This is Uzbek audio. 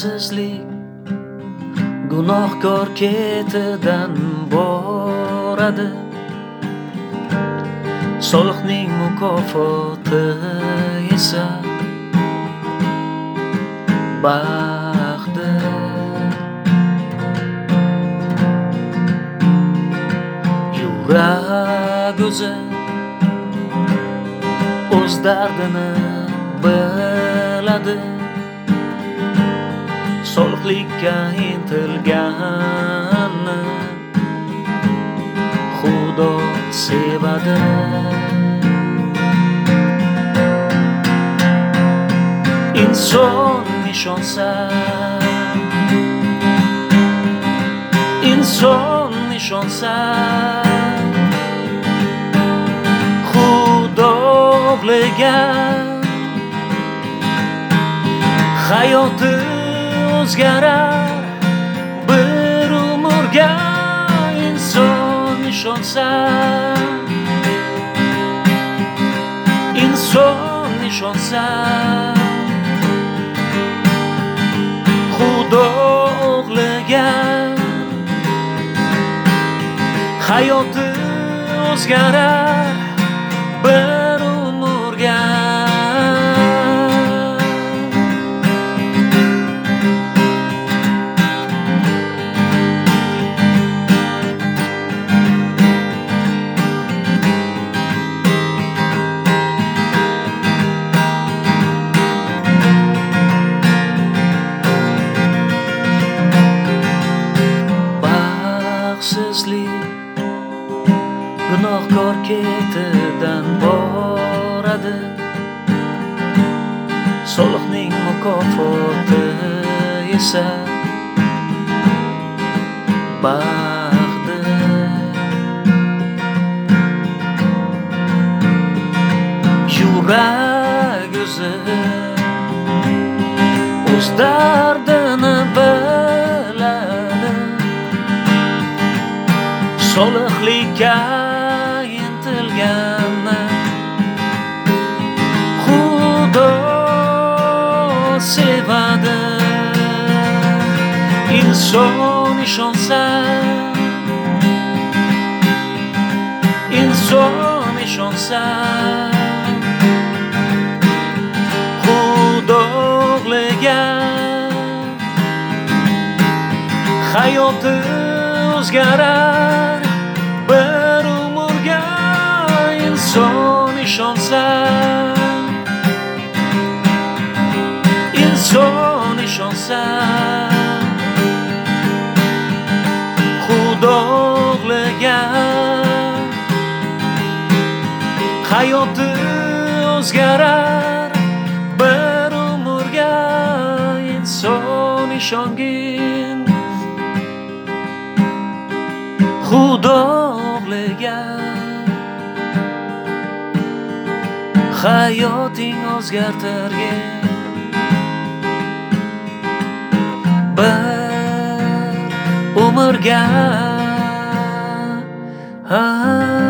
baxtsizlik gunohkor ketidan boradi. Solihning mukofoti esa baxtdir. Yurak o'zi o'z dardini biladi. Solihlikka intilganni Xudo sevadi. İnson ishonsa, inson ishonsa, Xudo'liga hayoti o'zgarar bir umrga. İnson ishonsa, inson ishonsa, Xudo'liga hayoti o'zgarar bir umrga. Gunohkor ketidan boradi. Solihning mukofoti esa baxtdir. Yurak o'zi o'z dardini biladi. Solihlikka intilganni Xudo sevadi. İnson ishonsa, inson ishonsa, Xudo'liga hayoti o'zgarar bir umrga. İnson ishonsa, inson ishonsa, Xudo'liga hayoti o'zgarar bir umrga. İnson ishongin Xudo'liga hayoting o'zgartirgin bir umrga.